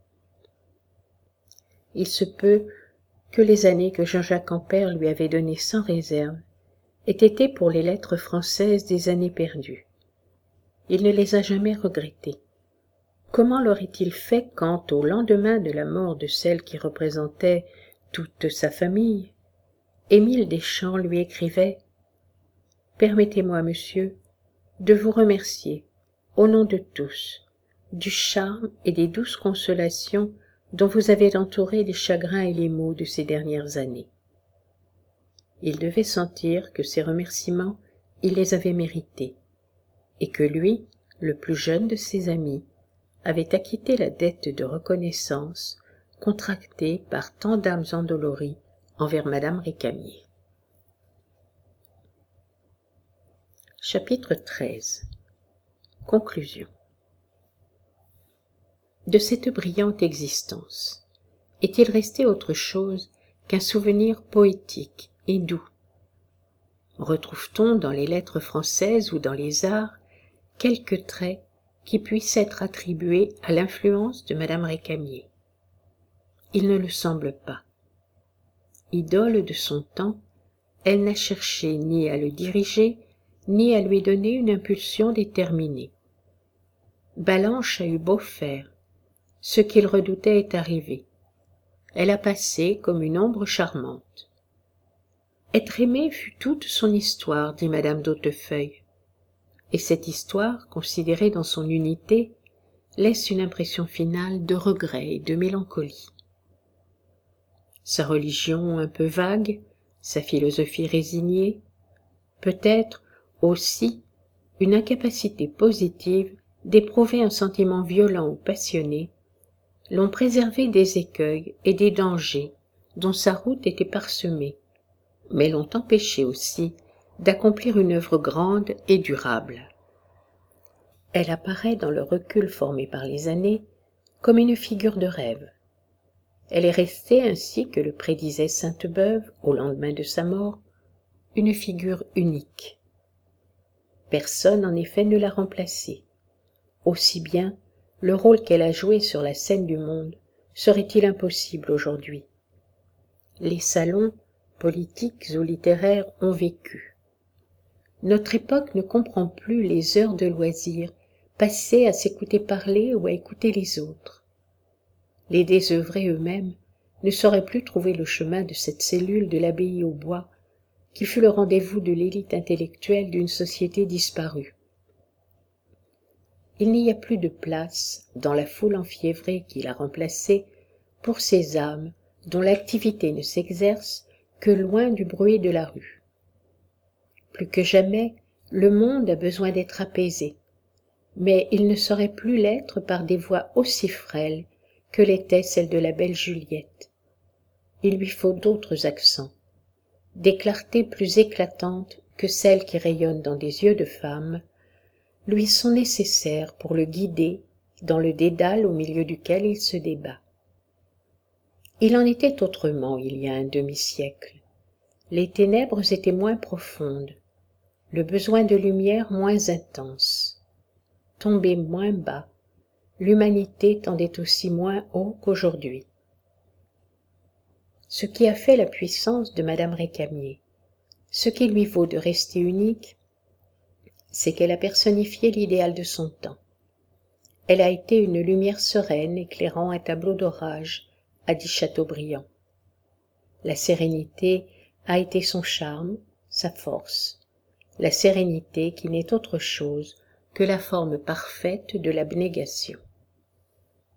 Il se peut que les années que Jean-Jacques Ampère lui avait données sans réserve aient été pour les lettres françaises des années perdues. Il ne les a jamais regrettées. Comment l'aurait-il fait quand, au lendemain de la mort de celle qui représentait toute sa famille, Émile Deschamps lui écrivait « Permettez-moi, monsieur, de vous remercier, au nom de tous, du charme et des douces consolations dont vous avez entouré les chagrins et les maux de ces dernières années. » Il devait sentir que ces remerciements, il les avait mérités, et que lui, le plus jeune de ses amis, avait acquitté la dette de reconnaissance contractée par tant d'âmes endolories envers madame Récamier. Chapitre 13. Conclusion. De cette brillante existence, est-il resté autre chose qu'un souvenir poétique et doux? Retrouve-t-on dans les lettres françaises ou dans les arts quelques traits qui puissent être attribués à l'influence de madame Récamier? Il ne le semble pas. Idole de son temps, elle n'a cherché ni à le diriger, ni à lui donner une impulsion déterminée. Balanche a eu beau faire, ce qu'il redoutait est arrivé. Elle a passé comme une ombre charmante. Être aimée fut toute son histoire, dit madame d'Hautefeuille. Et cette histoire, considérée dans son unité, laisse une impression finale de regret et de mélancolie. Sa religion un peu vague, sa philosophie résignée, peut-être aussi une incapacité positive d'éprouver un sentiment violent ou passionné, l'ont préservé des écueils et des dangers dont sa route était parsemée, mais l'ont empêché aussi d'accomplir une œuvre grande et durable. Elle apparaît dans le recul formé par les années comme une figure de rêve. Elle est restée, ainsi que le prédisait Sainte-Beuve au lendemain de sa mort, une figure unique. Personne en effet ne l'a remplacée. Aussi bien, le rôle qu'elle a joué sur la scène du monde serait-il impossible aujourd'hui? Les salons, politiques ou littéraires, ont vécu. Notre époque ne comprend plus les heures de loisir passées à s'écouter parler ou à écouter les autres. Les désœuvrés eux-mêmes ne sauraient plus trouver le chemin de cette cellule de l'abbaye aux bois qui fut le rendez-vous de l'élite intellectuelle d'une société disparue. Il n'y a plus de place, dans la foule enfiévrée qui l'a remplacée, pour ces âmes dont l'activité ne s'exerce que loin du bruit de la rue. Plus que jamais, le monde a besoin d'être apaisé, mais il ne saurait plus l'être par des voix aussi frêles que l'était celle de la belle Juliette. Il lui faut d'autres accents, des clartés plus éclatantes que celles qui rayonnent dans des yeux de femme, lui sont nécessaires pour le guider dans le dédale au milieu duquel il se débat. Il en était autrement il y a un demi-siècle. Les ténèbres étaient moins profondes, le besoin de lumière moins intense. Tombée moins bas, l'humanité tendait aussi moins haut qu'aujourd'hui. Ce qui a fait la puissance de madame Récamier, ce qui lui vaut de rester unique, c'est qu'elle a personnifié l'idéal de son temps. Elle a été une lumière sereine éclairant un tableau d'orage, a dit Chateaubriand. La sérénité a été son charme, sa force, la sérénité qui n'est autre chose que la forme parfaite de l'abnégation.